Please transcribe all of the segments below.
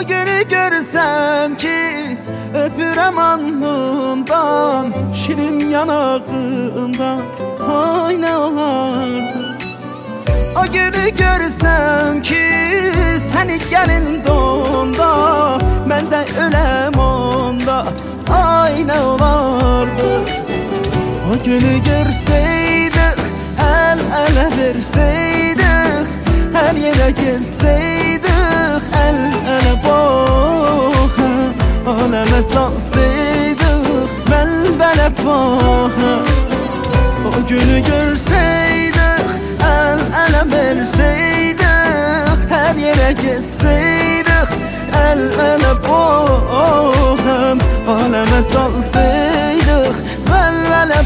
O günü görsem ki öpürəm alnından, şirin yanağından, ay ne olardı. O günü görsem ki seni gelin donda, mən də öləm onda, ay ne olardı. O günü görseydik, el ele verseydik, her yere gitseydik, el ele baxa, aləmə salsaydık, bəlbələ baxa. O günü görseydik, el ele verseydik, her yere gitseydik, el ele baxa, aləmə salsaydık, bəlbələ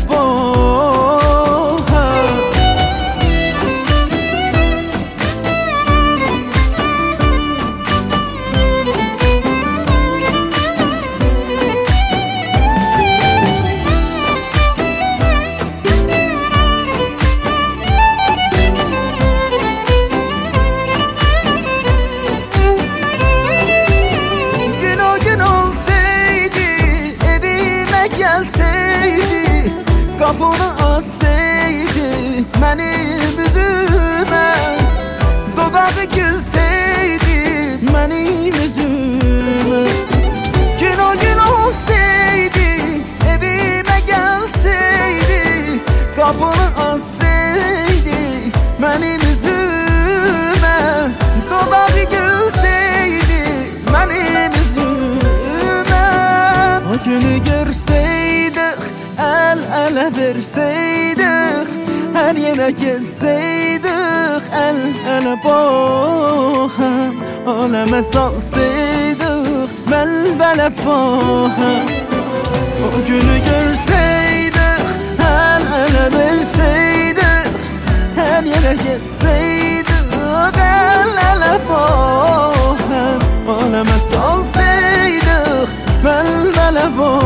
baxa. Gelseydi, kapını açsaydı benim üzüme, dodağı gülseydi benim yüzüme. Gün o gün olsaydı, evime gelseydi, kapını açsaydı benim yüzüme, dodağı gülseydi benim yüzüme. O günü görseydik, el ele verseydik, her yere gitseydik, el ele baxa, aləmə salsaydık, bəlbələ baxa. O günü görseydik, el ele verseydik, her yere gitseydik, el ele baxa, aləmə salsaydık, bəlbələ baxa.